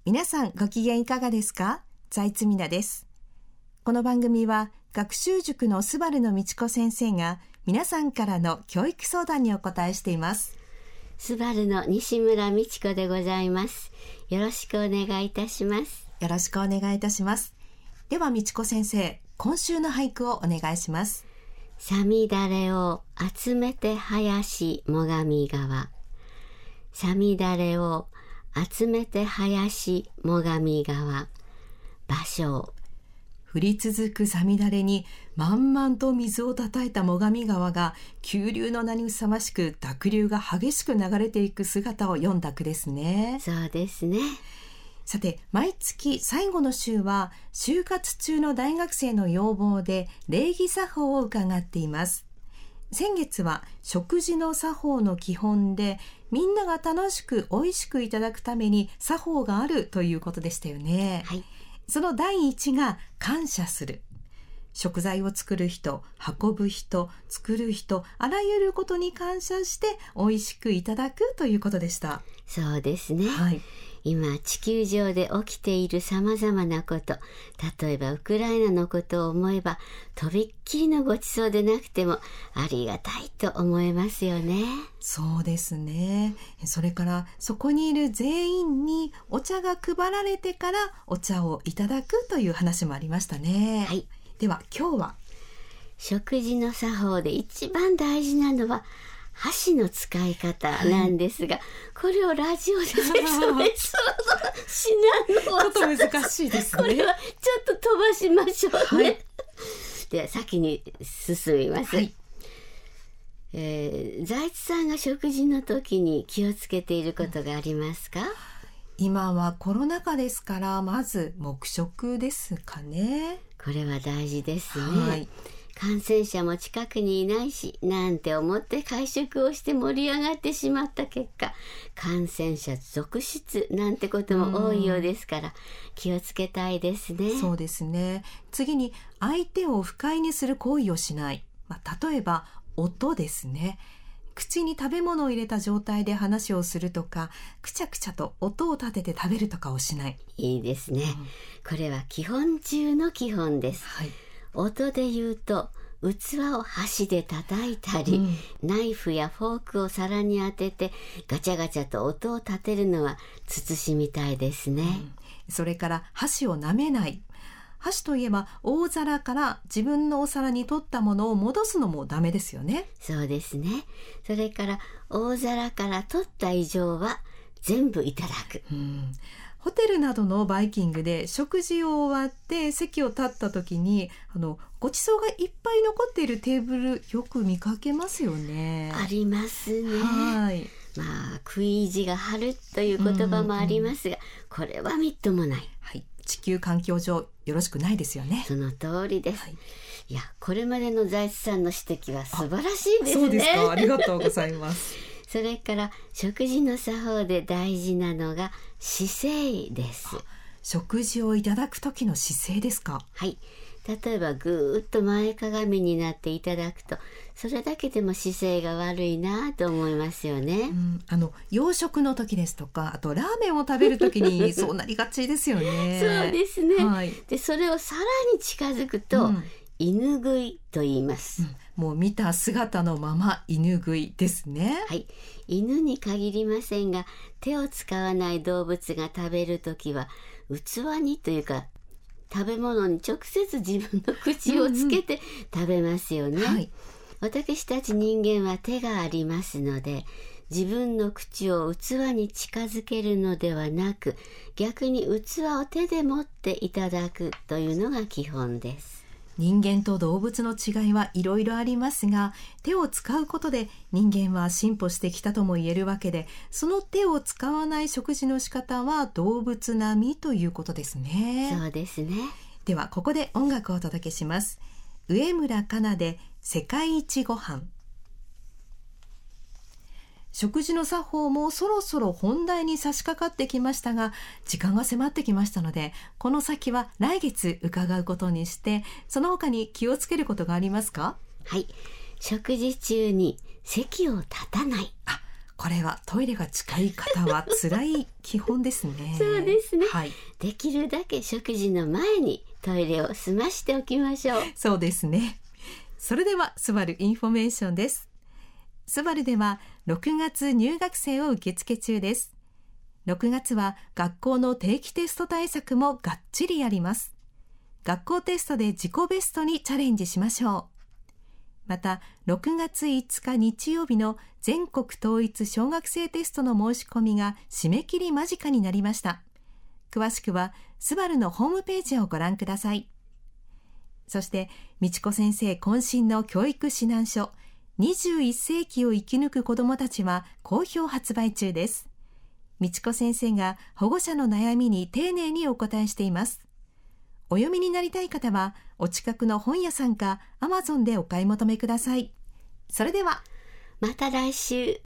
皆さんご機嫌いかがですか？財津美奈です。この番組は学習塾のスバルの道子先生が皆さんからの教育相談にお答えしています。 スバルの西村美智子でございます。よろしくお願いいたします。 よろしくお願いいたします。では美智子先生、今週の俳句をお願いします。 さみだれを集めて林最上川。さみだれを集めて林最上川。芭蕉。 降り続くさみだれに満々と水をたたいた最上川が急流の名にふさましく濁流が激しく流れていく姿を詠んだ句ですね。 そうですね。 さて、毎月最後の週は就活中の大学生の要望で礼儀作法を伺っています。先月は食事の作法の基本でみんなが楽しく美味しくいただくために作法があるということでしたよね。 はい。 その第一が感謝する。食材を作る人、運ぶ人、作る人、あらゆることに感謝して美味しくいただくということでした。 そうですね。 はい。 今地球上で起きているさまざまなこと、例えばウクライナのことを思えばとびっきりのごちそうでなくてもありがたいと思えますよね。 そうですね。それからそこにいる全員にお茶が配られてからお茶をいただくという話もありましたね。 はい。 では今日は食事の作法で一番大事なのは箸の使い方なんですが、これをラジオで説明するのしないのはちょっと難しいですね。 これはちょっと飛ばしましょうね。 はい、 では先に進みます。 はい。 財津さんが食事の時に気をつけていることがありますか？ 今はコロナ禍ですからまず黙食ですかね。 これは大事ですね。 はい。 感染者も近くにいないしなんて思って会食をして盛り上がってしまった結果、感染者続出なんてことも多いようですから気をつけたいですね。 そうですね。次に相手を不快にする行為をしない。例えば音ですね。口に食べ物を入れた状態で話をするとか、くちゃくちゃと音を立てて食べるとかをしない。 いいですね。これは基本中の基本です。 はい。 音で言うと器を箸で叩いたり、ナイフやフォークを皿に当ててガチャガチャと音を立てるのは慎みたいですね。 それから箸を舐めない。箸といえば大皿から自分のお皿に取ったものを戻すのもダメですよね。 そうですね。それから大皿から取った以上は全部いただく。 ホテルなどのバイキングで食事を終わって席を立った時にごちそうがいっぱい残っているテーブルよく見かけますよね。 ありますね。 はい。 食い意地が張るという言葉もありますが、これはみっともない。 はい。地球環境上よろしくないですよね。 その通りです。 はい。 いや、これまでの財津さんの指摘は素晴らしいですね。 そうですか。ありがとうございます。 それから食事の作法で大事なのが姿勢です。 食事をいただく時の姿勢ですか？ はい。例えばぐーっと前かがみになっていただくと、それだけでも姿勢が悪いなと思いますよね。 洋食の時ですとか、あとラーメンを食べる時にそうなりがちですよね。 そうですね。 はい。 でそれをさらに近づくと、犬食いと言います。 もう見た姿のまま犬食いですね。 はい。犬に限りませんが、手を使わない動物が食べるときは器にというか食べ物に直接自分の口をつけて食べますよね。 はい。 私たち人間は手がありますので、自分の口を器に近づけるのではなく、逆に器を手で持っていただくというのが基本です。 人間と動物の違いはいろいろありますが、手を使うことで人間は進歩してきたとも言えるわけで、その手を使わない食事の仕方は動物並みということですね。 そうですね。 ではここで音楽をお届けします。上村かなで世界一ご飯。食事の作法もそろそろ本題に差し掛かってきましたが、時間が迫ってきましたので、この先は来月伺うことにして、その他に気をつけることがありますか？ はい。食事中に席を立たない。 これはトイレが近い方は辛い基本ですね。 そうですね、 はい、 できるだけ食事の前にトイレを済ましておきましょう。 そうですね。それではスバルインフォメーションです。スバルでは6月入学生を受付中です。6月は学校の定期テスト対策もがっちりやります。学校テストで自己ベストにチャレンジしましょう。また6月5日日曜日の全国統一小学生テストの申し込みが締め切り間近になりました。詳しくはスバルのホームページをご覧ください。そして美智子先生渾身の教育指南書21世紀を生き抜く子どもたちは好評発売中です。美智子先生が保護者の悩みに丁寧にお答えしています。お読みになりたい方はお近くの本屋さんか Amazon でお買い求めください。それではまた来週。